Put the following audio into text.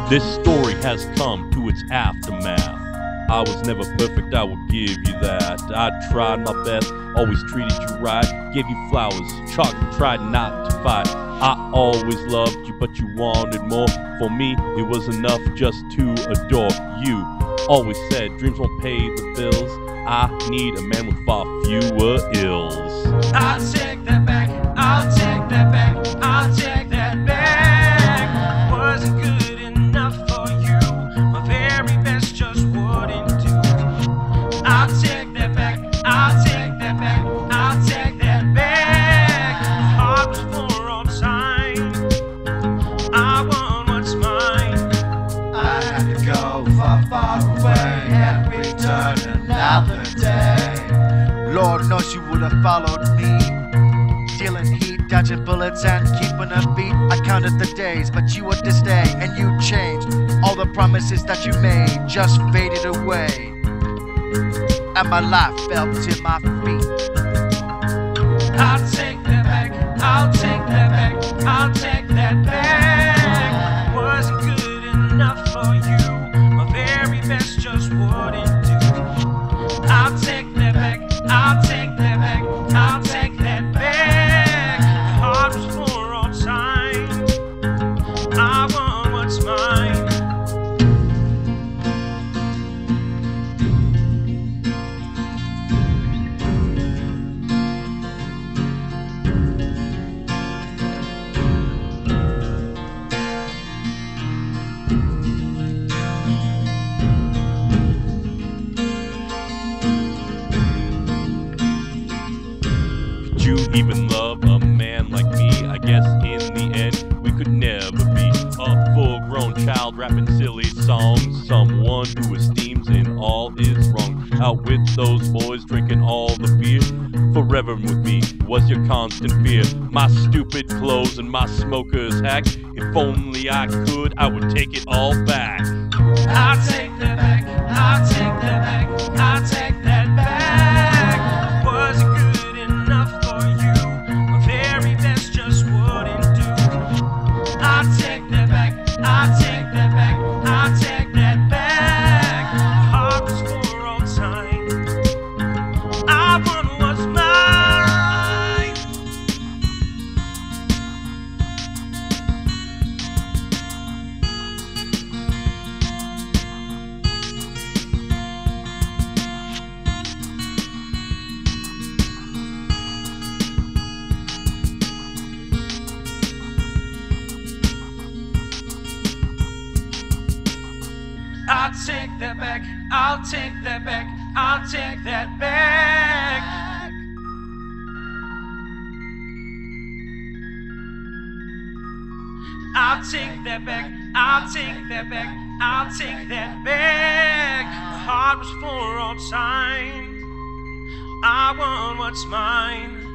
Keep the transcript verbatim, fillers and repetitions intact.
This story has come to its aftermath. I was never perfect, I will give you that. I tried my best, always treated you right, gave you flowers, chocolate, tried not to fight. I always loved you, but you wanted more. For me, it was enough just to adore you. Always said dreams won't pay the bills. I need a man with far fewer ills. I'll take that back, I'll take that back, I'll take that back. Wasn't good enough for you, my very best just wouldn't do. I'll take that back, I'll take that back, I'll take that back. My heart was for all time, I want what's mine. I had to go far, far away and return another day. Lord knows you would have followed me, dealing heat, dodging bullets and keeping a beat. I counted the days, but you were to stay and you changed. All the promises that you made just faded away, and my life fell to my feet. I'll take that back, I'll take that back, I'll take that back. Wasn't good enough for you, my very best just wouldn't do. I'll take that back, I'll take that back, I'll take that back. My heart was for all time, I want what's mine. You even love a man like me? I guess in the end we could never be a full-grown child rapping silly songs. Someone who esteems in all is wrong. Out with those boys drinking all the beer. Forever with me was your constant fear. My stupid clothes and my smoker's hack. If only I could, I would take it all back. I'll take that back, I'll take that back, I'll take that back. Wasn't good enough for you, my very best just wouldn't do. I'll take that back, I'll take that back, I'll take that back. My heart was for all time, I want what's mine. I'll take that back, I'll take that back, I'll take that back. I'll take that back, I'll take that back, I'll take that back. My heart was for all time, I want what's mine.